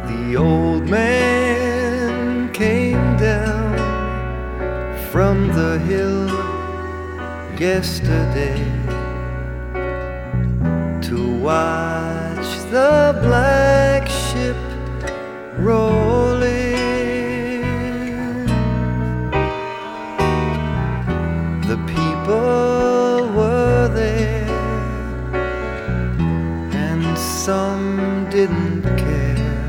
The old man came down from the hill yesterday to watch the black ship roll in. The people were there, and some didn't